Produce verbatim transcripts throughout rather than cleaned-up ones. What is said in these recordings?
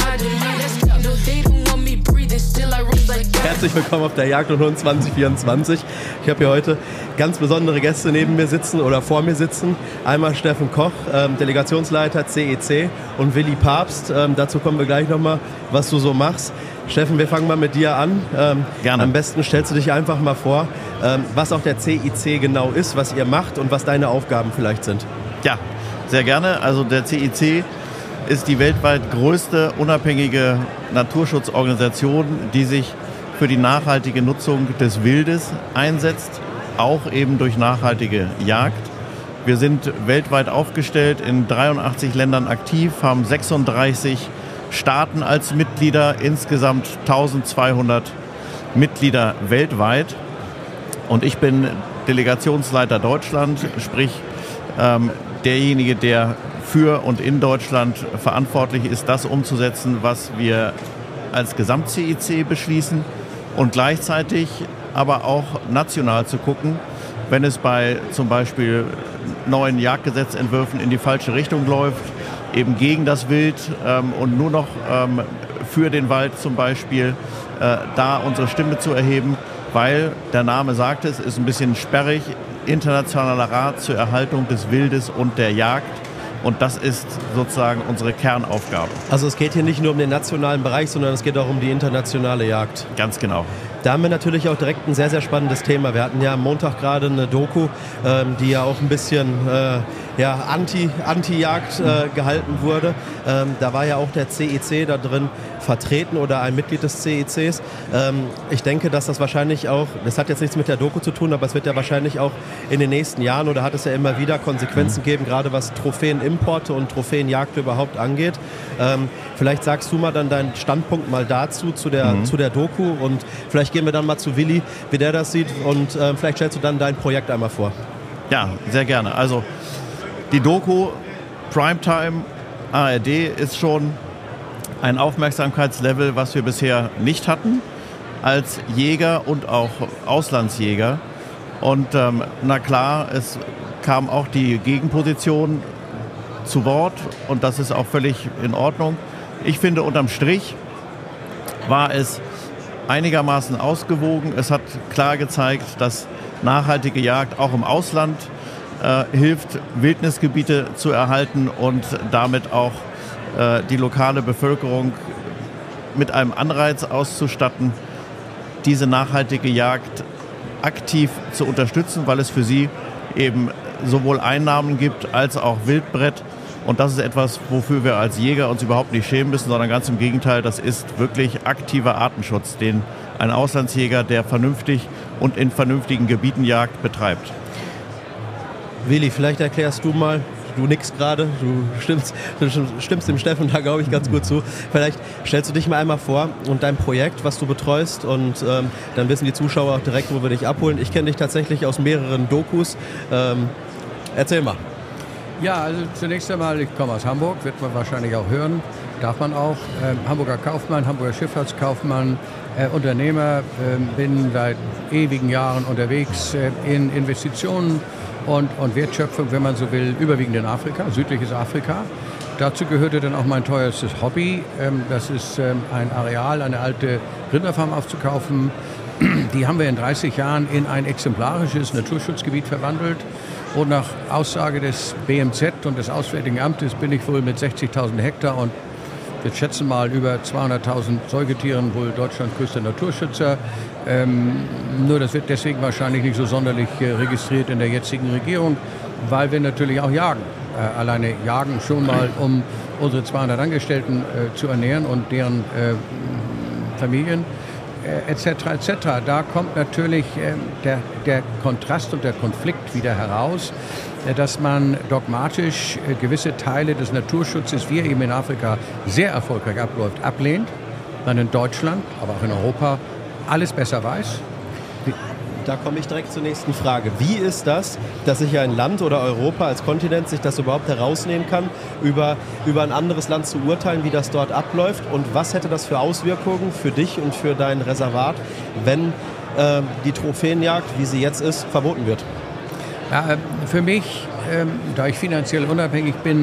Herzlich willkommen auf der Jagd und Hund zwanzig vierundzwanzig. Ich habe hier heute ganz besondere Gäste neben mir sitzen oder vor mir sitzen. Einmal Steffen Koch, ähm, Delegationsleiter C E C, und Willi Papst. Ähm, dazu kommen wir gleich nochmal, was du so machst. Steffen, wir fangen mal mit dir an. Ähm, Gerne. Am besten stellst du dich einfach mal vor, ähm, was auch der C I C genau ist, was ihr macht und was deine Aufgaben vielleicht sind. Ja, sehr gerne. Also der C I C ist die weltweit größte unabhängige Naturschutzorganisation, die sich für die nachhaltige Nutzung des Wildes einsetzt, auch eben durch nachhaltige Jagd. Wir sind weltweit aufgestellt, in dreiundachtzig Ländern aktiv, haben sechsunddreißig Staaten als Mitglieder, insgesamt eintausendzweihundert Mitglieder weltweit. Und ich bin Delegationsleiter Deutschland, sprich ähm, derjenige, der für und in Deutschland verantwortlich ist, das umzusetzen, was wir als Gesamt-C I C beschließen, und gleichzeitig aber auch national zu gucken, wenn es bei zum Beispiel neuen Jagdgesetzentwürfen in die falsche Richtung läuft, eben gegen das Wild ähm, und nur noch ähm, für den Wald zum Beispiel, äh, da unsere Stimme zu erheben, weil der Name sagt es, ist ein bisschen sperrig, Internationaler Rat zur Erhaltung des Wildes und der Jagd. Und das ist sozusagen unsere Kernaufgabe. Also es geht hier nicht nur um den nationalen Bereich, sondern es geht auch um die internationale Jagd. Ganz genau. Da haben wir natürlich auch direkt ein sehr, sehr spannendes Thema. Wir hatten ja am Montag gerade eine Doku, ähm, die ja auch ein bisschen äh, ja, Anti, Anti-Jagd äh, gehalten wurde. Ähm, da war ja auch der C I C da drin vertreten oder ein Mitglied des C I Cs. Ähm, ich denke, dass das wahrscheinlich auch, das hat jetzt nichts mit der Doku zu tun, aber es wird ja wahrscheinlich auch in den nächsten Jahren oder hat es ja immer wieder Konsequenzen mhm. geben, gerade was Trophäenimporte und Trophäenjagd überhaupt angeht. Ähm, vielleicht sagst du mal dann deinen Standpunkt mal dazu, zu der, mhm. zu der Doku, und vielleicht gehen wir dann mal zu Willi, wie der das sieht, und äh, vielleicht stellst du dann dein Projekt einmal vor. Ja, sehr gerne. Also die Doku Primetime A R D ist schon ein Aufmerksamkeitslevel, was wir bisher nicht hatten als Jäger und auch Auslandsjäger. Und ähm, na klar, es kam auch die Gegenposition zu Wort, und das ist auch völlig in Ordnung. Ich finde, unterm Strich war es einigermaßen ausgewogen. Es hat klar gezeigt, dass nachhaltige Jagd auch im Ausland äh, hilft, Wildnisgebiete zu erhalten und damit auch äh, die lokale Bevölkerung mit einem Anreiz auszustatten, diese nachhaltige Jagd aktiv zu unterstützen, weil es für sie eben sowohl Einnahmen gibt als auch Wildbrett. Und das ist etwas, wofür wir als Jäger uns überhaupt nicht schämen müssen, sondern ganz im Gegenteil, das ist wirklich aktiver Artenschutz, den ein Auslandsjäger, der vernünftig und in vernünftigen Gebieten jagt, betreibt. Willi, vielleicht erklärst du mal, du nickst gerade, du stimmst, du stimmst dem Steffen da, glaube ich, ganz gut zu. Vielleicht stellst du dich mal einmal vor und dein Projekt, was du betreust, und ähm, dann wissen die Zuschauer auch direkt, wo wir dich abholen. Ich kenne dich tatsächlich aus mehreren Dokus. Ähm, erzähl mal. Ja, also zunächst einmal, ich komme aus Hamburg, wird man wahrscheinlich auch hören, darf man auch. Ähm, Hamburger Kaufmann, Hamburger Schifffahrtskaufmann, äh, Unternehmer, äh, bin seit ewigen Jahren unterwegs äh, in Investitionen und, und Wertschöpfung, wenn man so will, überwiegend in Afrika, südliches Afrika. Dazu gehörte dann auch mein teuerstes Hobby, ähm, das ist ähm, ein Areal, eine alte Rinderfarm aufzukaufen. Die haben wir in dreißig Jahren in ein exemplarisches Naturschutzgebiet verwandelt. Und nach Aussage des B M Z und des Auswärtigen Amtes bin ich wohl mit sechzigtausend Hektar und wir schätzen mal über zweihunderttausend Säugetieren wohl Deutschlands größter Naturschützer. Ähm, nur das wird deswegen wahrscheinlich nicht so sonderlich äh, registriert in der jetzigen Regierung, weil wir natürlich auch jagen. Äh, alleine jagen schon mal, um unsere zweihundert Angestellten äh, zu ernähren und deren äh, Familien. Etc. et cetera. Da kommt natürlich äh, der, der Kontrast und der Konflikt wieder heraus, äh, dass man dogmatisch äh, gewisse Teile des Naturschutzes, wie er eben in Afrika sehr erfolgreich abläuft, ablehnt, dann in Deutschland, aber auch in Europa alles besser weiß. Da komme ich direkt zur nächsten Frage. Wie ist das, dass sich ein Land oder Europa als Kontinent sich das überhaupt herausnehmen kann, über, über ein anderes Land zu urteilen, wie das dort abläuft? Und was hätte das für Auswirkungen für dich und für dein Reservat, wenn äh, die Trophäenjagd, wie sie jetzt ist, verboten wird? Ja, für mich, ähm, da ich finanziell unabhängig bin,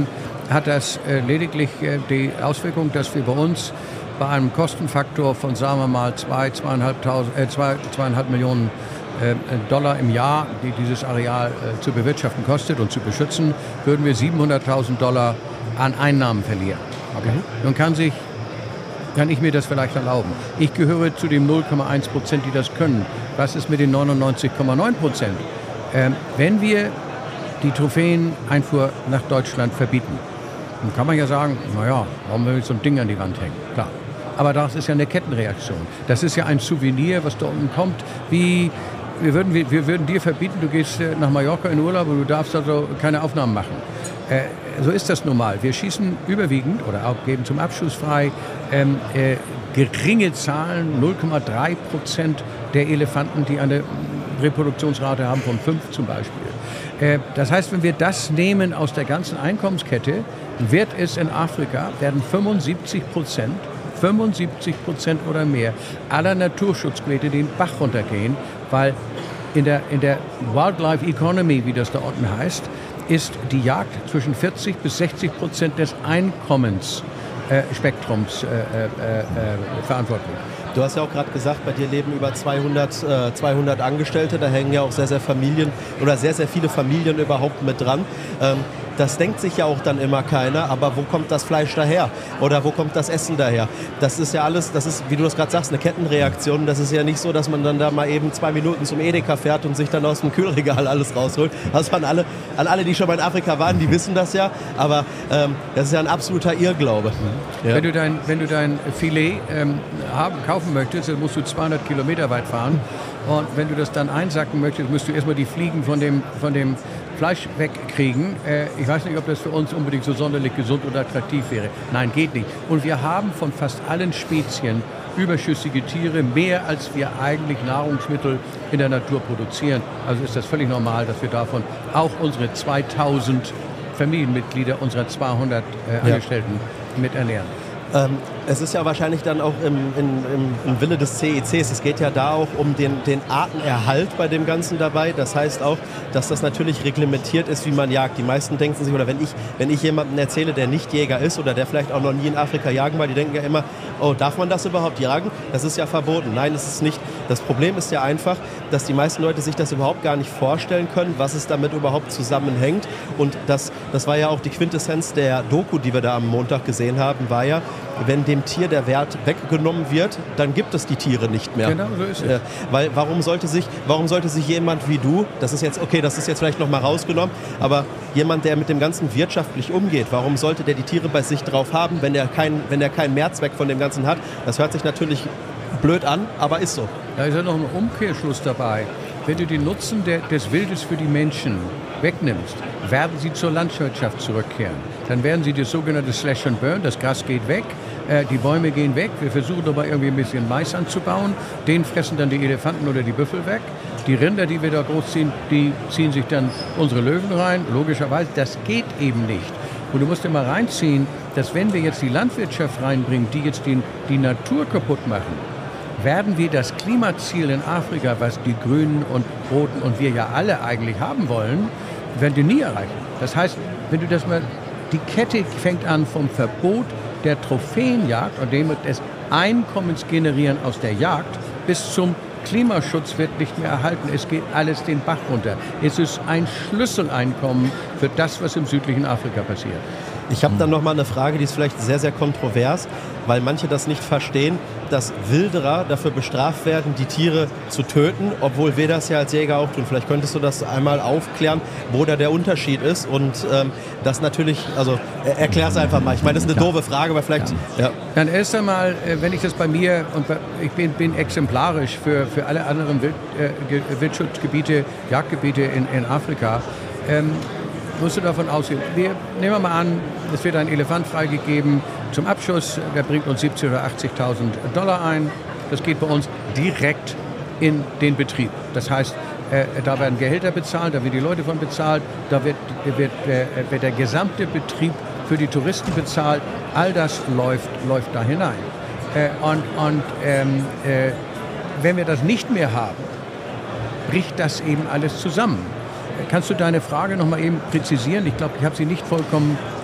hat das äh, lediglich äh, die Auswirkung, dass wir bei uns bei einem Kostenfaktor von, sagen wir mal, zwei, zweieinhalbtausend, äh, zwei, zweieinhalb Millionen äh, Dollar im Jahr, die dieses Areal äh, zu bewirtschaften kostet und zu beschützen, würden wir siebenhunderttausend Dollar an Einnahmen verlieren. Okay. Nun kann sich kann ich mir das vielleicht erlauben. Ich gehöre zu den null Komma eins Prozent, die das können. Was ist mit den neunundneunzig Komma neun Prozent? Ähm, wenn wir die Trophäeneinfuhr nach Deutschland verbieten, dann kann man ja sagen, naja, warum will ich so ein Ding an die Wand hängen? Klar. Aber das ist ja eine Kettenreaktion. Das ist ja ein Souvenir, was da unten kommt. Wie, wir, würden, wir, wir würden dir verbieten, du gehst nach Mallorca in Urlaub und du darfst also keine Aufnahmen machen. Äh, so ist das nun mal. Wir schießen überwiegend oder auch geben zum Abschuss frei ähm, äh, geringe Zahlen, null Komma drei Prozent der Elefanten, die eine Reproduktionsrate haben von fünf zum Beispiel. Äh, das heißt, wenn wir das nehmen aus der ganzen Einkommenskette, wird es in Afrika, werden fünfundsiebzig Prozent, fünfundsiebzig Prozent oder mehr aller Naturschutzgebiete den Bach runtergehen, weil in der, in der Wildlife Economy, wie das da unten heißt, ist die Jagd zwischen vierzig bis sechzig Prozent des Einkommensspektrums äh, äh, äh, äh, verantwortlich. Du hast ja auch gerade gesagt, bei dir leben über zweihundert, äh, zweihundert Angestellte, da hängen ja auch sehr, sehr Familien oder sehr, sehr viele Familien überhaupt mit dran. Ähm, das denkt sich ja auch dann immer keiner, aber wo kommt das Fleisch daher? Oder wo kommt das Essen daher? Das ist ja alles, das ist, wie du das gerade sagst, eine Kettenreaktion. Das ist ja nicht so, dass man dann da mal eben zwei Minuten zum Edeka fährt und sich dann aus dem Kühlregal alles rausholt. Also an alle, an alle, die schon mal in Afrika waren, die wissen das ja, aber ähm, das ist ja ein absoluter Irrglaube. Ja. Wenn du dein, wenn du dein Filet ähm, haben, kaufen möchtest, dann musst du zweihundert Kilometer weit fahren. Und wenn du das dann einsacken möchtest, musst du erstmal die Fliegen von dem, von dem Fleisch wegkriegen. Äh, ich weiß nicht, ob das für uns unbedingt so sonderlich gesund oder attraktiv wäre. Nein, geht nicht. Und wir haben von fast allen Spezien überschüssige Tiere, mehr als wir eigentlich Nahrungsmittel in der Natur produzieren. Also ist das völlig normal, dass wir davon auch unsere zweitausend Familienmitglieder unserer zweihundert äh, Angestellten ja. mit ernähren. Ähm, es ist ja wahrscheinlich dann auch im, im, im Wille des C E Cs, es geht ja da auch um den, den Artenerhalt bei dem Ganzen dabei. Das heißt auch, dass das natürlich reglementiert ist, wie man jagt. Die meisten denken sich, oder wenn ich, wenn ich jemandem erzähle, der nicht Jäger ist oder der vielleicht auch noch nie in Afrika jagen war, die denken ja immer, oh, darf man das überhaupt jagen? Das ist ja verboten. Nein, das ist nicht. Das Problem ist ja einfach, dass die meisten Leute sich das überhaupt gar nicht vorstellen können, was es damit überhaupt zusammenhängt. Und das, das war ja auch die Quintessenz der Doku, die wir da am Montag gesehen haben, war ja, wenn dem Tier der Wert weggenommen wird, dann gibt es die Tiere nicht mehr. Genau, so ist es. Äh, weil warum sollte sich, warum sollte sich jemand wie du, das ist jetzt, okay, das ist jetzt vielleicht noch mal rausgenommen, aber jemand, der mit dem Ganzen wirtschaftlich umgeht, warum sollte der die Tiere bei sich drauf haben, wenn er keinen wenn er keinen Mehrzweck von dem Ganzen hat? Das hört sich natürlich blöd an, aber ist so. Da ist ja noch ein Umkehrschluss dabei. Wenn du den Nutzen der, des Wildes für die Menschen wegnimmst, werden sie zur Landwirtschaft zurückkehren. Dann werden sie das sogenannte Slash and Burn, das Gras geht weg, äh, die Bäume gehen weg, wir versuchen dabei irgendwie ein bisschen Mais anzubauen, den fressen dann die Elefanten oder die Büffel weg. Die Rinder, die wir da großziehen, die ziehen sich dann unsere Löwen rein, logischerweise, das geht eben nicht. Und du musst dir mal reinziehen, dass wenn wir jetzt die Landwirtschaft reinbringen, die jetzt die, die Natur kaputt machen, werden wir das Klimaziel in Afrika, was die Grünen und Roten und wir ja alle eigentlich haben wollen, werden wir nie erreichen. Das heißt, wenn du das mal, die Kette fängt an vom Verbot der Trophäenjagd und dem des Einkommens generieren aus der Jagd bis zum Klimaschutz wird nicht mehr erhalten. Es geht alles den Bach runter. Es ist ein Schlüsseleinkommen für das, was im südlichen Afrika passiert. Ich habe dann noch mal eine Frage, die ist vielleicht sehr, sehr kontrovers, weil manche das nicht verstehen, dass Wilderer dafür bestraft werden, die Tiere zu töten, obwohl wir das ja als Jäger auch tun. Vielleicht könntest du das einmal aufklären, wo da der Unterschied ist und ähm, das natürlich, also er, erklär es einfach mal. Ich meine, das ist eine ja. doofe Frage, aber vielleicht... Ja. Ja. Dann erst einmal, wenn ich das bei mir, und bei, ich bin, bin exemplarisch für, für alle anderen Wild, äh, Wildschutzgebiete, Jagdgebiete in, in Afrika, ähm, musst du davon ausgehen. Wir nehmen wir mal an, es wird ein Elefant freigegeben zum Abschuss, der bringt uns siebzigtausend oder achtzigtausend Dollar ein. Das geht bei uns direkt in den Betrieb. Das heißt, äh, da werden Gehälter bezahlt, da werden die Leute von bezahlt, da wird, wird, äh, wird der gesamte Betrieb für die Touristen bezahlt. All das läuft, läuft da hinein. Äh, und und ähm, äh, wenn wir das nicht mehr haben, bricht das eben alles zusammen. Kannst du deine Frage noch mal eben präzisieren? Ich glaube, ich habe sie nicht vollkommen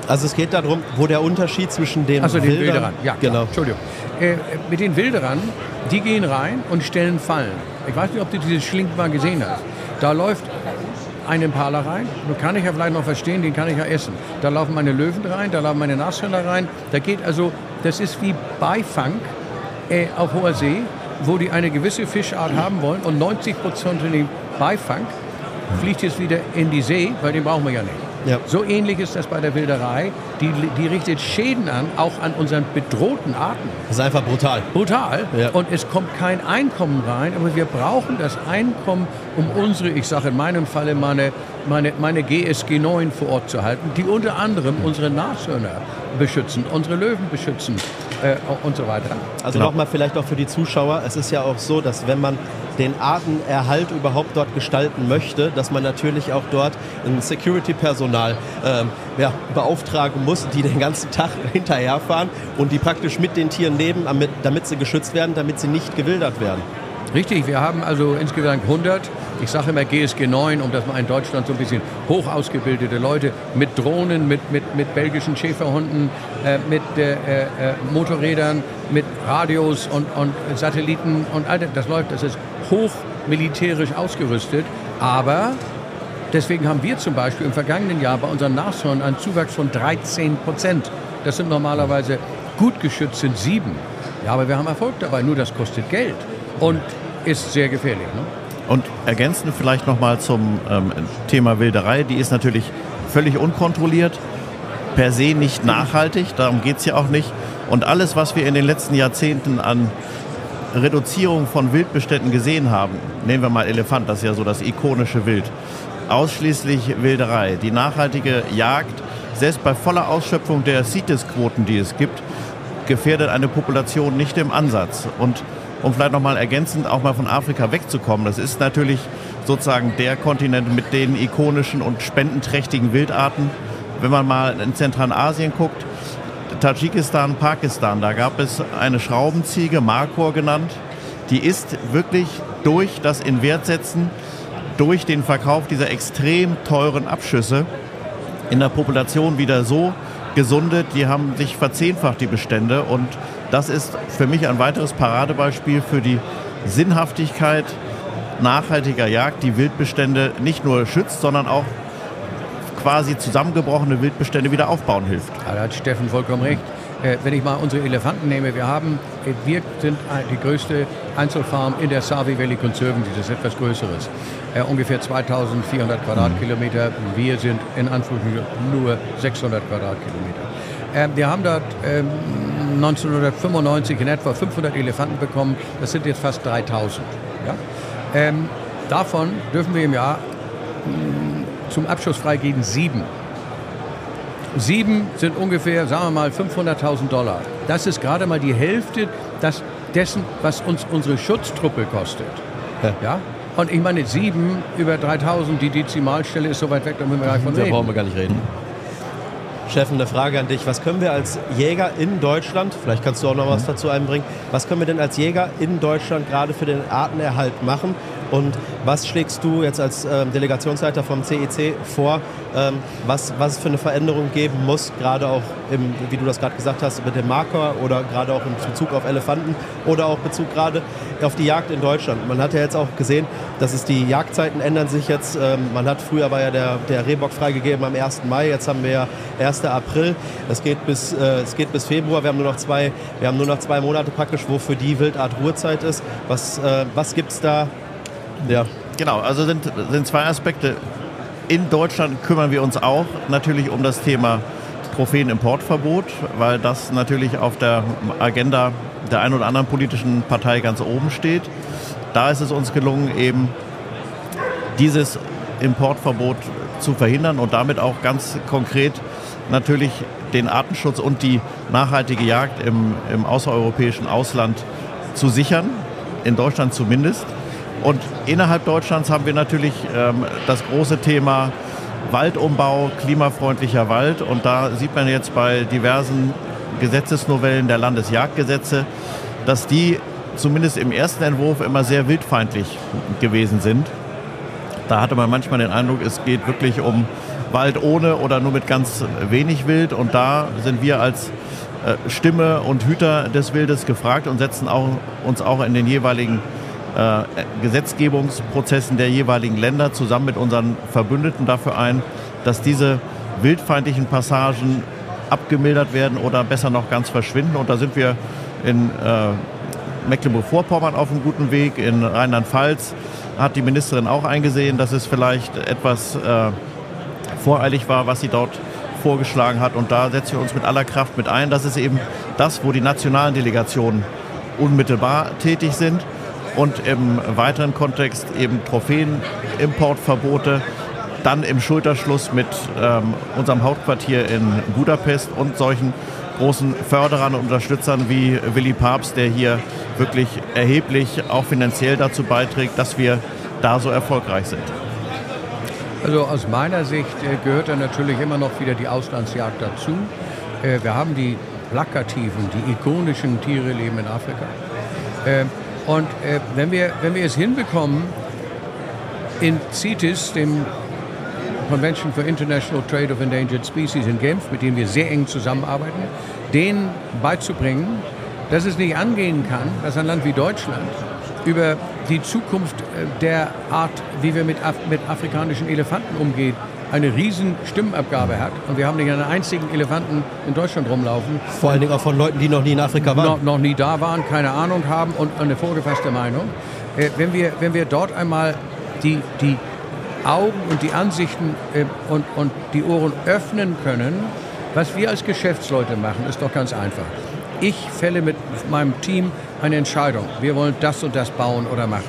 Also es geht darum, wo der Unterschied zwischen den Also den Wildern... Wilderern, ja, genau. Klar. Entschuldigung. Äh, mit den Wilderern, die gehen rein und stellen Fallen. Ich weiß nicht, ob du dieses Schlink mal gesehen hast. Da läuft ein Impala rein, den kann ich ja vielleicht noch verstehen, den kann ich ja essen. Da laufen meine Löwen rein, da laufen meine Nashörner rein. Da geht also, das ist wie Beifang äh, auf hoher See, wo die eine gewisse Fischart haben wollen und neunzig Prozent von dem Beifang fliegt jetzt wieder in die See, weil den brauchen wir ja nicht. Ja. So ähnlich ist das bei der Wilderei. Die, die richtet Schäden an, auch an unseren bedrohten Arten. Das ist einfach brutal. Brutal. Ja. Und es kommt kein Einkommen rein, aber wir brauchen das Einkommen, um unsere, ich sage in meinem Falle, meine, meine, meine G S G neun vor Ort zu halten, die unter anderem unsere Nashörner beschützen, unsere Löwen beschützen äh, und so weiter. Also Genau. nochmal vielleicht auch für die Zuschauer, es ist ja auch so, dass wenn man den Artenerhalt überhaupt dort gestalten möchte, dass man natürlich auch dort ein Security-Personal ähm, ja, beauftragen muss, die den ganzen Tag hinterherfahren und die praktisch mit den Tieren leben, damit, damit sie geschützt werden, damit sie nicht gewildert werden. Richtig, wir haben also insgesamt hundert, ich sage immer G S G neun, um das mal in Deutschland so ein bisschen hoch ausgebildete Leute mit Drohnen, mit, mit, mit belgischen Schäferhunden, äh, mit äh, äh, Motorrädern, mit Radios und, und Satelliten und all das, das läuft, das ist hoch militärisch ausgerüstet, aber deswegen haben wir zum Beispiel im vergangenen Jahr bei unseren Nashörnern einen Zuwachs von dreizehn Prozent. Das sind normalerweise gut geschützt sind sieben. Ja, aber wir haben Erfolg dabei, nur das kostet Geld und ist sehr gefährlich. Ne? Und ergänzend vielleicht nochmal zum ähm, Thema Wilderei, die ist natürlich völlig unkontrolliert, per se nicht nachhaltig, darum geht es ja auch nicht. Und alles, was wir in den letzten Jahrzehnten an Reduzierung von Wildbeständen gesehen haben, nehmen wir mal Elefant, das ist ja so das ikonische Wild, ausschließlich Wilderei. Die nachhaltige Jagd, selbst bei voller Ausschöpfung der CITES-Quoten, die es gibt, gefährdet eine Population nicht im Ansatz. Und um vielleicht nochmal ergänzend auch mal von Afrika wegzukommen, das ist natürlich sozusagen der Kontinent mit den ikonischen und spendenträchtigen Wildarten. Wenn man mal in Zentralasien guckt, Tadschikistan, Pakistan, da gab es eine Schraubenziege, Markhor genannt, die ist wirklich durch das Inwertsetzen, durch den Verkauf dieser extrem teuren Abschüsse in der Population wieder so gesundet, die haben sich verzehnfacht, die Bestände. Und das ist für mich ein weiteres Paradebeispiel für die Sinnhaftigkeit nachhaltiger Jagd, die Wildbestände nicht nur schützt, sondern auch quasi zusammengebrochene Wildbestände wieder aufbauen hilft. Ja, da hat Steffen vollkommen recht. Äh, wenn ich mal unsere Elefanten nehme, wir haben, äh, wir sind die größte Einzelfarm in der Savi Valley Conservancy, das ist etwas Größeres. Äh, ungefähr zweitausendvierhundert Quadratkilometer. Wir sind in Anführungszeichen nur sechshundert Quadratkilometer. Äh, wir haben dort äh, neunzehnhundertfünfundneunzig in etwa fünfhundert Elefanten bekommen. Das sind jetzt fast dreitausend. Ja? Ähm, davon dürfen wir im Jahr mh, zum Abschuss freigeben sieben. Sieben sind ungefähr, sagen wir mal, fünfhunderttausend Dollar. Das ist gerade mal die Hälfte das, dessen, was uns unsere Schutztruppe kostet. Ja. Ja? Und ich meine, sieben über dreitausend, die Dezimalstelle ist so weit weg, da müssen wir gar nicht von Da reden. brauchen wir gar nicht reden. Steffen, eine Frage an dich. Was können wir als Jäger in Deutschland, vielleicht kannst du auch noch was dazu einbringen, was können wir denn als Jäger in Deutschland gerade für den Artenerhalt machen? Und was schlägst du jetzt als ähm, Delegationsleiter vom C I C vor, ähm, was, was es für eine Veränderung geben muss, gerade auch, im, wie du das gerade gesagt hast, mit dem Marker oder gerade auch in Bezug auf Elefanten oder auch Bezug gerade auf die Jagd in Deutschland. Man hat ja jetzt auch gesehen, dass es die Jagdzeiten ändern sich jetzt. Ähm, man hat früher war ja der, der Rehbock freigegeben am ersten Mai, jetzt haben wir ja ersten April. Es geht bis, äh, es geht bis Februar. Wir haben nur noch zwei, wir haben nur noch zwei Monate praktisch, wo für die Wildart Ruhezeit ist. Was, äh, was gibt es da? Ja. Genau, also sind, sind zwei Aspekte. In Deutschland kümmern wir uns auch natürlich um das Thema Trophäenimportverbot, weil das natürlich auf der Agenda der einen oder anderen politischen Partei ganz oben steht. Da ist es uns gelungen, eben dieses Importverbot zu verhindern und damit auch ganz konkret natürlich den Artenschutz und die nachhaltige Jagd im, im außereuropäischen Ausland zu sichern, in Deutschland zumindest. Und innerhalb Deutschlands haben wir natürlich ähm, das große Thema Waldumbau, klimafreundlicher Wald. Und da sieht man jetzt bei diversen Gesetzesnovellen der Landesjagdgesetze, dass die zumindest im ersten Entwurf immer sehr wildfeindlich gewesen sind. Da hatte man manchmal den Eindruck, es geht wirklich um Wald ohne oder nur mit ganz wenig Wild. Und da sind wir als Stimme und Hüter des Wildes gefragt und setzen auch, uns auch in den jeweiligen äh, Gesetzgebungsprozessen der jeweiligen Länder zusammen mit unseren Verbündeten dafür ein, dass diese wildfeindlichen Passagen abgemildert werden oder besser noch ganz verschwinden. Und da sind wir in äh, Mecklenburg-Vorpommern auf einem guten Weg. In Rheinland-Pfalz hat die Ministerin auch eingesehen, dass es vielleicht etwas äh, voreilig war, was sie dort vorgeschlagen hat. Und da setzen wir uns mit aller Kraft mit ein. Das ist eben das, wo die nationalen Delegationen unmittelbar tätig sind. Und im weiteren Kontext eben Trophäenimportverbote, dann im Schulterschluss mit ähm, unserem Hauptquartier in Budapest und solchen großen Förderern und Unterstützern wie Willi Pabst, der hier wirklich erheblich auch finanziell dazu beiträgt, dass wir da so erfolgreich sind. Also aus meiner Sicht äh, gehört da natürlich immer noch wieder die Auslandsjagd dazu. Äh, wir haben die plakativen, die ikonischen Tiere leben in Afrika. Äh, und äh, wenn wir, wenn wir es hinbekommen, in CITES, dem Convention for International Trade of Endangered Species in Genf, mit dem wir sehr eng zusammenarbeiten, denen beizubringen, dass es nicht angehen kann, dass ein Land wie Deutschland über die Zukunft der Art, wie wir mit, Af- mit afrikanischen Elefanten umgehen, eine riesen Stimmenabgabe hat. Und wir haben nicht einen einzigen Elefanten in Deutschland rumlaufen. Vor allen Dingen auch von Leuten, die noch nie in Afrika waren. Noch, noch nie da waren, keine Ahnung haben und eine vorgefasste Meinung. Äh, wenn, wir, wenn wir dort einmal die, die Augen und die Ansichten äh, und, und die Ohren öffnen können, was wir als Geschäftsleute machen, ist doch ganz einfach. Ich fälle mit meinem Team eine Entscheidung. Wir wollen das und das bauen oder machen.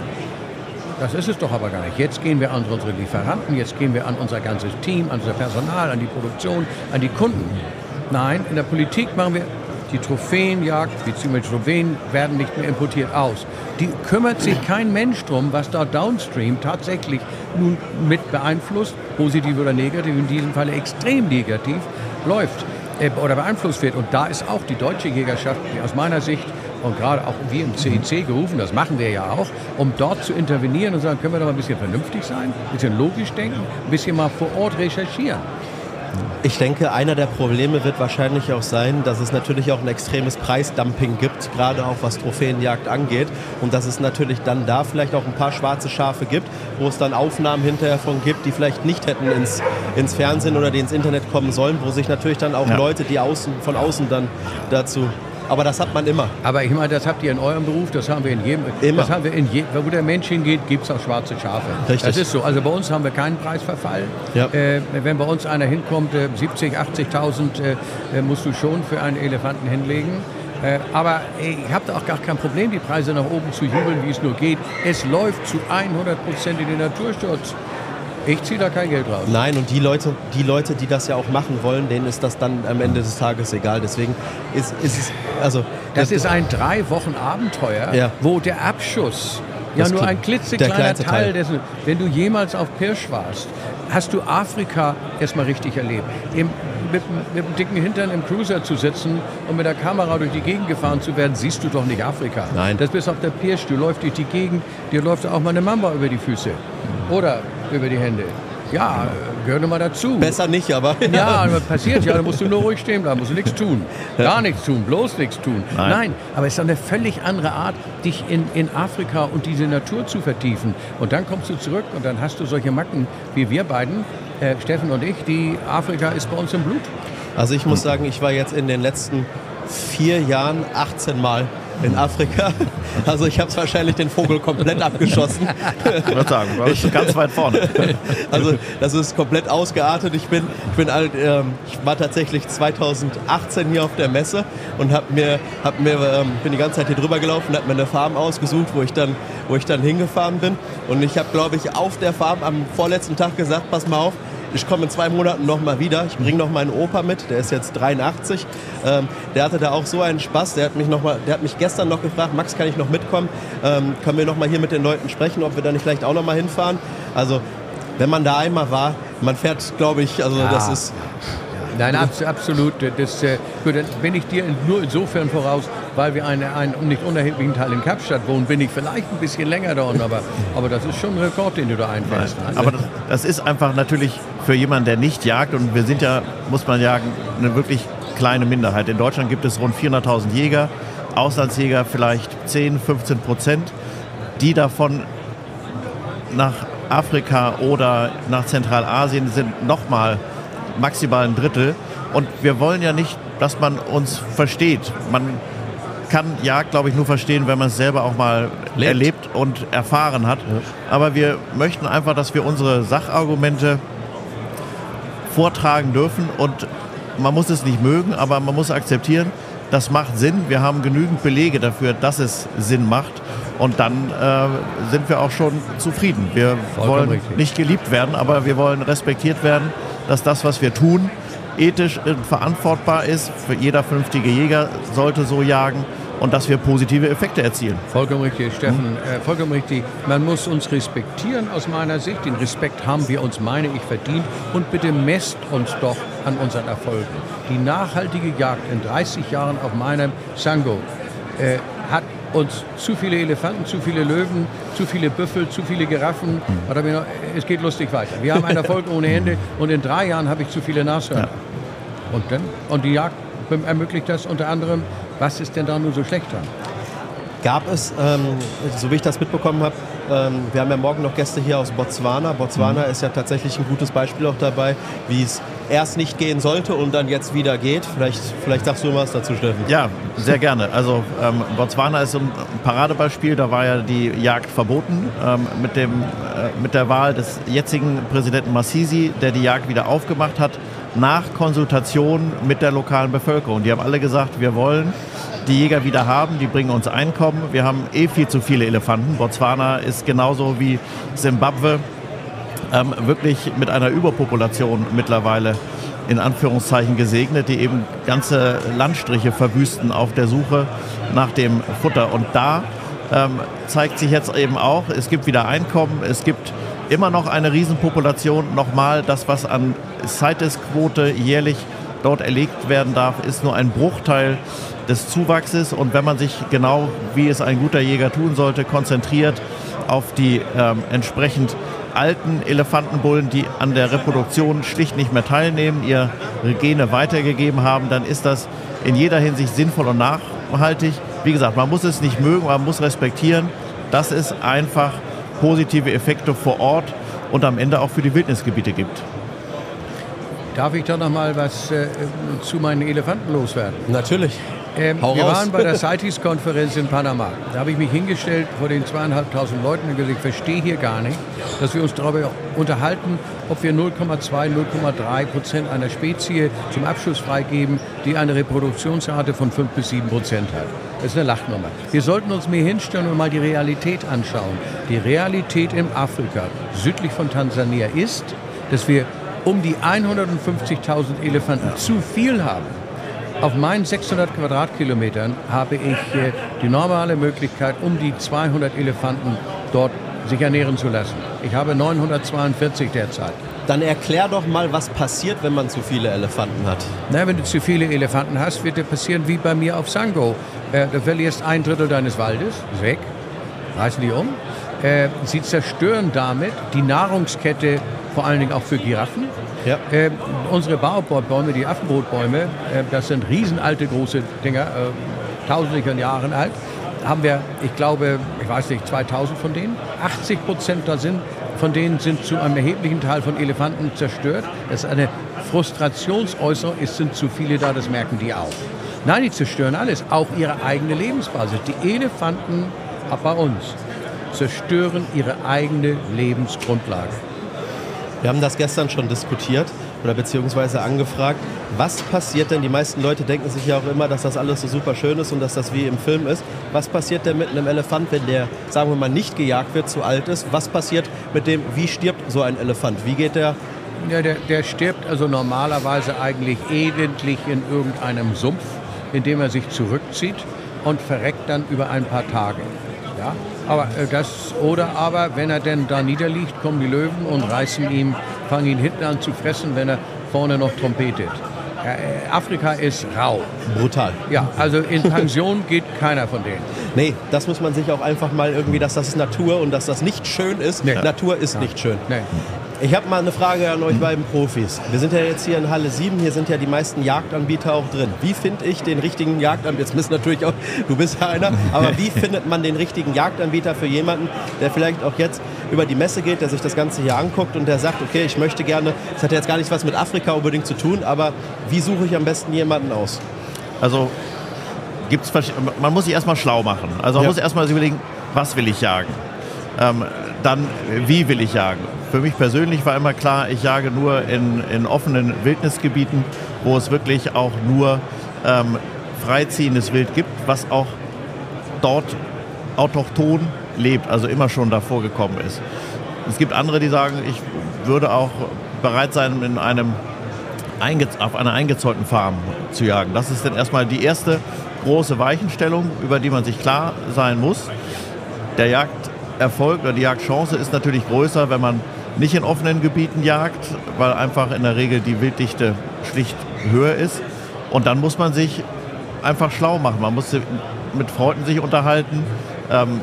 Das ist es doch aber gar nicht. Jetzt gehen wir an unsere Lieferanten, jetzt gehen wir an unser ganzes Team, an unser Personal, an die Produktion, an die Kunden. Nein, in der Politik machen wir die Trophäenjagd, beziehungsweise Trophäen werden nicht mehr importiert aus. Die kümmert sich kein Mensch drum, was da downstream tatsächlich nun mit beeinflusst, positiv oder negativ, in diesem Falle extrem negativ, läuft oder beeinflusst wird. Und da ist auch die deutsche Jägerschaft, die aus meiner Sicht und gerade auch wir im C I C gerufen, das machen wir ja auch, um dort zu intervenieren und sagen, können wir doch mal ein bisschen vernünftig sein, ein bisschen logisch denken, ein bisschen mal vor Ort recherchieren. Ich denke, einer der Probleme wird wahrscheinlich auch sein, dass es natürlich auch ein extremes Preisdumping gibt, gerade auch was Trophäenjagd angeht. Und dass es natürlich dann da vielleicht auch ein paar schwarze Schafe gibt, wo es dann Aufnahmen hinterher von gibt, die vielleicht nicht hätten ins, ins Fernsehen oder die ins Internet kommen sollen, wo sich natürlich dann auch ja. Leute, die außen, von außen dann dazu... Aber das hat man immer. Aber ich meine, das habt ihr in eurem Beruf, das haben wir in jedem. Immer. Das haben wir in jedem. Wo der Mensch hingeht, gibt es auch schwarze Schafe. Richtig. Das ist so. Also bei uns haben wir keinen Preisverfall. Ja. Äh, wenn bei uns einer hinkommt, äh, siebzig, achtzigtausend äh, musst du schon für einen Elefanten hinlegen. Äh, aber äh, ich habe da auch gar kein Problem, die Preise nach oben zu jubeln, wie es nur geht. Es läuft zu hundert Prozent in den Naturschutz. Ich ziehe da kein Geld raus. Nein, und die Leute, die Leute, die das ja auch machen wollen, denen ist das dann am Ende des Tages egal. Deswegen ist, ist es, also... Das, das ist ein drei Wochen Abenteuer, ja. wo der Abschuss ja das nur klar, ein klitzekleiner Teil, Teil dessen... Wenn du jemals auf Pirsch warst, hast du Afrika erstmal richtig erlebt. Im, mit, mit dem dicken Hintern im Cruiser zu sitzen und mit der Kamera durch die Gegend gefahren zu werden, siehst du doch nicht Afrika. Nein. Das bist auf der Pirsch, du läufst durch die Gegend, dir läuft auch mal eine Mamba über die Füße. Oder über die Hände. Ja, gehört immer dazu. Besser nicht, aber... Ja, passiert ja, da musst du nur ruhig stehen bleiben, musst du nichts tun. Gar nichts tun, bloß nichts tun. Nein, Nein, aber es ist eine völlig andere Art, dich in, in Afrika und diese Natur zu vertiefen. Und dann kommst du zurück und dann hast du solche Macken wie wir beiden, äh, Steffen und ich, die Afrika ist bei uns im Blut. Also ich muss sagen, ich war jetzt in den letzten vier Jahren achtzehn Mal in Afrika. Also ich habe wahrscheinlich den Vogel komplett abgeschossen. Ich würde sagen, du bist ganz weit vorne. Also das ist komplett ausgeartet. Ich bin, ich bin alt, ähm, ich war tatsächlich zweitausendachtzehn hier auf der Messe und hab mir, hab mir, ähm, bin die ganze Zeit hier drüber gelaufen, habe mir eine Farm ausgesucht, wo ich dann, wo ich dann hingefahren bin. Und ich habe, glaube ich, auf der Farm am vorletzten Tag gesagt, pass mal auf, ich komme in zwei Monaten nochmal wieder. Ich bringe noch meinen Opa mit, der ist jetzt dreiundachtzig. Ähm, der hatte da auch so einen Spaß. Der hat mich, noch mal, der hat mich gestern noch gefragt, Max, kann ich noch mitkommen? Ähm, können wir noch mal hier mit den Leuten sprechen, ob wir da nicht vielleicht auch noch mal hinfahren? Also, wenn man da einmal war, man fährt, glaube ich, also ja. das ist... Nein, absolut. Das, äh, gut, dann bin ich dir nur insofern voraus, weil wir einen, einen nicht unerheblichen Teil in Kapstadt wohnen, bin ich vielleicht ein bisschen länger da unten, aber, aber das ist schon ein Rekord, den du da einfährst. Aber das, das ist einfach natürlich für jemanden, der nicht jagt, und wir sind ja, muss man sagen, eine wirklich kleine Minderheit. In Deutschland gibt es rund vierhunderttausend Jäger, Auslandsjäger vielleicht zehn, fünfzehn Prozent, die davon nach Afrika oder nach Zentralasien sind nochmal maximal ein Drittel. Und wir wollen ja nicht, dass man uns versteht. Man kann Jagd, glaube ich, nur verstehen, wenn man es selber auch mal Lebt. erlebt und erfahren hat. Ja. Aber wir möchten einfach, dass wir unsere Sachargumente vortragen dürfen, und man muss es nicht mögen, aber man muss akzeptieren, das macht Sinn. Wir haben genügend Belege dafür, dass es Sinn macht, und dann äh, sind wir auch schon zufrieden. Wir Vollkommen wollen richtig. nicht geliebt werden, aber wir wollen respektiert werden, dass das, was wir tun, ethisch verantwortbar ist. Für jeder vernünftige Jäger sollte so jagen, und dass wir positive Effekte erzielen. Vollkommen richtig, Steffen. Mhm. Äh, vollkommen richtig. Man muss uns respektieren aus meiner Sicht. Den Respekt haben wir uns, meine ich, verdient. Und bitte messt uns doch an unseren Erfolgen. Die nachhaltige Jagd in dreißig Jahren auf meinem Sango äh, hat uns zu viele Elefanten, zu viele Löwen, zu viele Büffel, zu viele Giraffen. Mhm. Oder noch, es geht lustig weiter. Wir haben einen Erfolg ohne Ende, und in drei Jahren habe ich zu viele Nashörner. Ja. Und, dann, und die Jagd ermöglicht das unter anderem. Was ist denn da nur so schlecht dran? Gab es, ähm, so wie ich das mitbekommen habe, ähm, wir haben ja morgen noch Gäste hier aus Botswana. Botswana mhm. ist ja tatsächlich ein gutes Beispiel auch dabei, wie es erst nicht gehen sollte und dann jetzt wieder geht. Vielleicht, vielleicht sagst du was dazu, Steffen. Ja, sehr gerne. Also ähm, Botswana ist so ein Paradebeispiel. Da war ja die Jagd verboten ähm, mit, dem, äh, mit der Wahl des jetzigen Präsidenten Masisi, der die Jagd wieder aufgemacht hat, nach Konsultation mit der lokalen Bevölkerung. Die haben alle gesagt, wir wollen die Jäger wieder haben, die bringen uns Einkommen. Wir haben eh viel zu viele Elefanten. Botswana ist genauso wie Simbabwe ähm, wirklich mit einer Überpopulation mittlerweile in Anführungszeichen gesegnet, die eben ganze Landstriche verwüsten auf der Suche nach dem Futter. Und da ähm, zeigt sich jetzt eben auch, es gibt wieder Einkommen, es gibt immer noch eine Riesenpopulation. Nochmal, das, was an CITES-Quote jährlich dort erlegt werden darf, ist nur ein Bruchteil des Zuwachses. Und wenn man sich genau, wie es ein guter Jäger tun sollte, konzentriert auf die ähm, entsprechend alten Elefantenbullen, die an der Reproduktion schlicht nicht mehr teilnehmen, ihre Gene weitergegeben haben, dann ist das in jeder Hinsicht sinnvoll und nachhaltig. Wie gesagt, man muss es nicht mögen, man muss respektieren, dass es einfach positive Effekte vor Ort und am Ende auch für die Wildnisgebiete gibt. Darf ich da noch mal was äh, zu meinen Elefanten loswerden? Natürlich. Ähm, wir raus. waren bei der CITES-Konferenz in Panama. Da habe ich mich hingestellt vor den zweieinhalbtausend Leuten und gesagt, ich verstehe hier gar nicht, dass wir uns darüber unterhalten, ob wir null Komma zwei, null Komma drei Prozent einer Spezie zum Abschuss freigeben, die eine Reproduktionsrate von fünf bis sieben Prozent hat. Das ist eine Lachnummer. Wir sollten uns mehr hinstellen und mal die Realität anschauen. Die Realität in Afrika, südlich von Tansania, ist, dass wir um die hundertfünfzigtausend Elefanten zu viel haben. Auf meinen sechshundert Quadratkilometern habe ich äh, die normale Möglichkeit, um die zweihundert Elefanten dort sich ernähren zu lassen. Ich habe neunhundertzweiundvierzig derzeit. Dann erklär doch mal, was passiert, wenn man zu viele Elefanten hat. Na, wenn du zu viele Elefanten hast, wird dir passieren wie bei mir auf Sango. Äh, du verlierst ein Drittel deines Waldes, ist weg, reißen die um. Äh, sie zerstören damit die Nahrungskette, vor allen Dingen auch für Giraffen. Ja. Äh, unsere Baobab-Bäume, die Affenbrotbäume, äh, das sind riesenalte, große Dinger, äh, tausende von Jahren alt. Haben wir, ich glaube, ich weiß nicht, zweitausend von denen. achtzig Prozent da sind, von denen sind zu einem erheblichen Teil von Elefanten zerstört. Das ist eine Frustrationsäußerung, es sind zu viele da, das merken die auch. Nein, die zerstören alles, auch ihre eigene Lebensbasis. Die Elefanten, auch bei uns, zerstören ihre eigene Lebensgrundlage. Wir haben das gestern schon diskutiert oder beziehungsweise angefragt. Was passiert denn? Die meisten Leute denken sich ja auch immer, dass das alles so super schön ist und dass das wie im Film ist. Was passiert denn mit einem Elefant, wenn der, sagen wir mal, nicht gejagt wird, zu alt ist? Was passiert mit dem, wie stirbt so ein Elefant? Wie geht der? Ja, der, der stirbt also normalerweise eigentlich elendlich in irgendeinem Sumpf, in dem er sich zurückzieht und verreckt dann über ein paar Tage. Ja? Aber das, oder aber, wenn er denn da niederliegt, kommen die Löwen und reißen ihm, fangen ihn hinten an zu fressen, wenn er vorne noch trompetet. Äh, Afrika ist rau. Brutal. Ja, also in Pension geht keiner von denen. Nee, das muss man sich auch einfach mal irgendwie, dass das Natur und dass das nicht schön ist. Nee. Natur ist ja. nicht schön. Nee. Ich habe mal eine Frage an euch beiden Profis. Wir sind ja jetzt hier in Halle sieben, hier sind ja die meisten Jagdanbieter auch drin. Wie finde ich den richtigen Jagdanbieter? Jetzt müssen natürlich auch, du bist ja einer, aber wie findet man den richtigen Jagdanbieter für jemanden, der vielleicht auch jetzt über die Messe geht, der sich das Ganze hier anguckt und der sagt, okay, ich möchte gerne, das hat jetzt gar nichts was mit Afrika unbedingt zu tun, aber wie suche ich am besten jemanden aus? Also gibt's, man muss sich erstmal schlau machen. Also man Ja. muss erstmal überlegen, was will ich jagen? Ähm, dann, wie will ich jagen? Für mich persönlich war immer klar, ich jage nur in, in offenen Wildnisgebieten, wo es wirklich auch nur ähm, freiziehendes Wild gibt, was auch dort autochthon lebt, also immer schon davor gekommen ist. Es gibt andere, die sagen, ich würde auch bereit sein, in einem einge- auf einer eingezäunten Farm zu jagen. Das ist dann erstmal die erste große Weichenstellung, über die man sich klar sein muss. Der Jagderfolg oder die Jagdchance ist natürlich größer, wenn man nicht in offenen Gebieten jagt, weil einfach in der Regel die Wilddichte schlicht höher ist. Und dann muss man sich einfach schlau machen. Man muss mit Freunden sich unterhalten, ähm,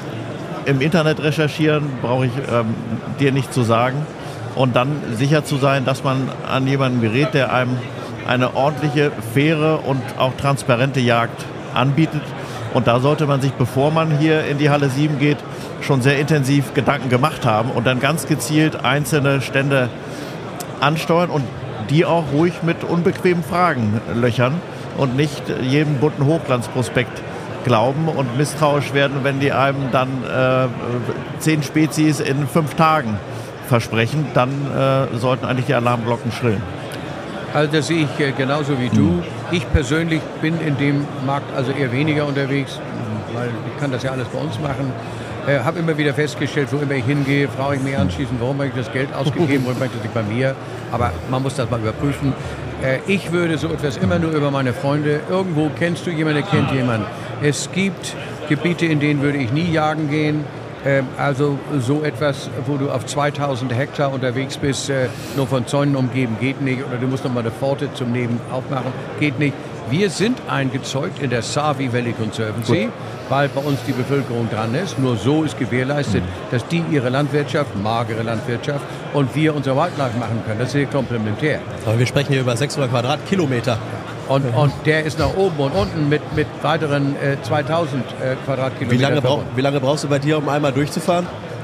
im Internet recherchieren, brauche ich ähm, dir nicht zu sagen. Und dann sicher zu sein, dass man an jemanden gerät, der einem eine ordentliche, faire und auch transparente Jagd anbietet. Und da sollte man sich, bevor man hier in die Halle sieben geht, schon sehr intensiv Gedanken gemacht haben und dann ganz gezielt einzelne Stände ansteuern und die auch ruhig mit unbequemen Fragen löchern und nicht jedem bunten Hochglanzprospekt glauben und misstrauisch werden, wenn die einem dann äh, zehn Spezies in fünf Tagen versprechen, dann äh, sollten eigentlich die Alarmglocken schrillen. Also das sehe ich äh, genauso wie du. Ich persönlich bin in dem Markt also eher weniger unterwegs, weil ich kann das ja alles bei uns machen. Äh, habe immer wieder festgestellt, wo immer ich hingehe, frage ich mich anschließend, warum habe ich das Geld ausgegeben, warum möchte ich das nicht bei mir. Aber man muss das mal überprüfen. Äh, ich würde so etwas immer nur über meine Freunde. Irgendwo kennst du jemanden, der kennt jemanden. Es gibt Gebiete, in denen würde ich nie jagen gehen. Äh, also so etwas, wo du auf zweitausend Hektar unterwegs bist, äh, nur von Zäunen umgeben, geht nicht. Oder du musst noch mal eine Pforte zum Neben aufmachen, geht nicht. Wir sind eingezäunt in der Savi Valley Conservancy, Gut. weil bei uns die Bevölkerung dran ist. Nur so ist gewährleistet, dass die ihre Landwirtschaft, magere Landwirtschaft, und wir unser Wildlife machen können. Das ist sehr komplementär. Aber wir sprechen hier über sechshundert Quadratkilometer. Und, und der ist nach oben und unten mit, mit weiteren äh, zweitausend äh, Quadratkilometern. Wie lange, brauch, wie lange brauchst du bei dir, um einmal durchzufahren?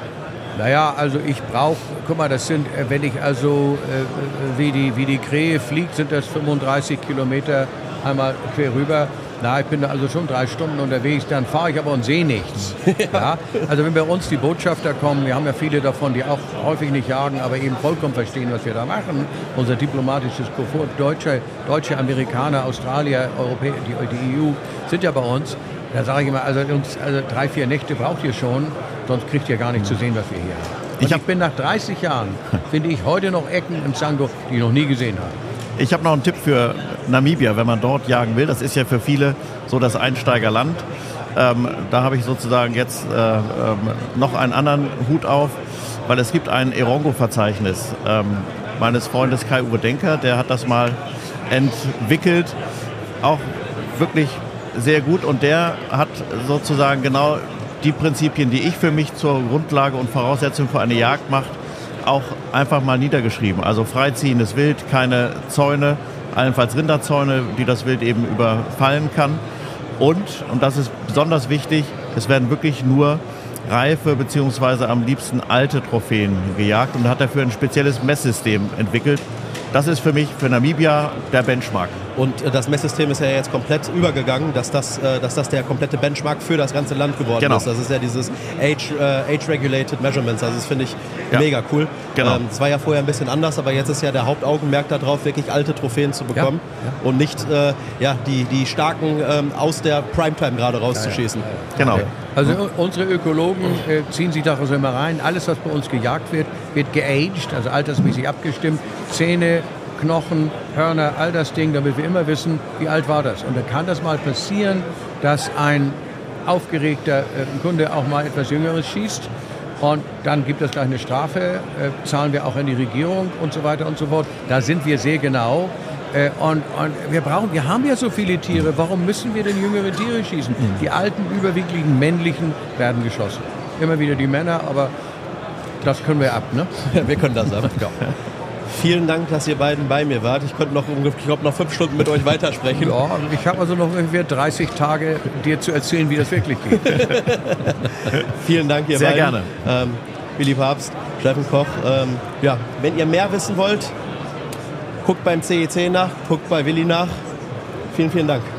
Naja, also ich brauche, guck mal, das sind, wenn ich also äh, wie, die, wie die Krähe fliegt, sind das fünfunddreißig Kilometer einmal quer rüber. Na, ich bin da also schon drei Stunden unterwegs, dann fahre ich aber und sehe nichts. Ja. Also wenn bei uns die Botschafter kommen, wir haben ja viele davon, die auch häufig nicht jagen, aber eben vollkommen verstehen, was wir da machen. Unser diplomatisches Komfort, Deutsche, Deutsche, Amerikaner, Australier, Europäer, die, die E U sind ja bei uns. Da sage ich immer, also, uns, also drei, vier Nächte braucht ihr schon, sonst kriegt ihr gar nicht zu sehen, was wir hier haben. Und ich, ich bin nach dreißig Jahren, finde ich heute noch Ecken im Sango, die ich noch nie gesehen habe. Ich habe noch einen Tipp für Namibia, wenn man dort jagen will. Das ist ja für viele so das Einsteigerland. Ähm, da habe ich sozusagen jetzt äh, ähm, noch einen anderen Hut auf, weil es gibt ein Erongo-Verzeichnis ähm, meines Freundes Kai-Uwe Denker. Der hat das mal entwickelt, auch wirklich sehr gut. Und der hat sozusagen genau die Prinzipien, die ich für mich zur Grundlage und Voraussetzung für eine Jagd mache, auch einfach mal niedergeschrieben. Also freiziehendes Wild, keine Zäune, allenfalls Rinderzäune, die das Wild eben überfallen kann. Und, und das ist besonders wichtig, es werden wirklich nur reife bzw. am liebsten alte Trophäen gejagt und hat dafür ein spezielles Messsystem entwickelt. Das ist für mich, für Namibia, der Benchmark. Und äh, das Messsystem ist ja jetzt komplett übergegangen, dass das, äh, dass das der komplette Benchmark für das ganze Land geworden genau. ist. Das ist ja dieses Age, äh, Age-Regulated Measurements. Also das finde ich ja. mega cool. Genau. Ähm, das war ja vorher ein bisschen anders, aber jetzt ist ja der Hauptaugenmerk darauf, wirklich alte Trophäen zu bekommen ja. Ja. und nicht äh, ja, die, die starken ähm, aus der Primetime gerade rauszuschießen. Ja, ja. Genau. Also unsere Ökologen äh, ziehen sich daraus immer rein. Alles, was bei uns gejagt wird, wird geaged, also altersmäßig abgestimmt. Zähne, Knochen, Hörner, all das Ding, damit wir immer wissen, wie alt war das. Und da kann das mal passieren, dass ein aufgeregter äh, Kunde auch mal etwas Jüngeres schießt. Und dann gibt es gleich eine Strafe, äh, zahlen wir auch an die Regierung und so weiter und so fort. Da sind wir sehr genau. Äh, und, und wir brauchen, wir haben ja so viele Tiere, warum müssen wir denn jüngere Tiere schießen? Die alten, überwiegenden männlichen werden geschossen. Immer wieder die Männer, aber Das können wir ab, ne? Wir können das ab. Ja. Vielen Dank, dass ihr beiden bei mir wart. Ich konnte noch, ich glaube, noch fünf Stunden mit euch weitersprechen. Ja, ich habe also noch ungefähr dreißig Tage, dir zu erzählen, wie das wirklich geht. Vielen Dank, ihr Sehr beiden. gerne. Ähm, Willi Papst, Steffen Koch. Ähm, ja, wenn ihr mehr wissen wollt, guckt beim C E C nach, guckt bei Willi nach. Vielen, vielen Dank.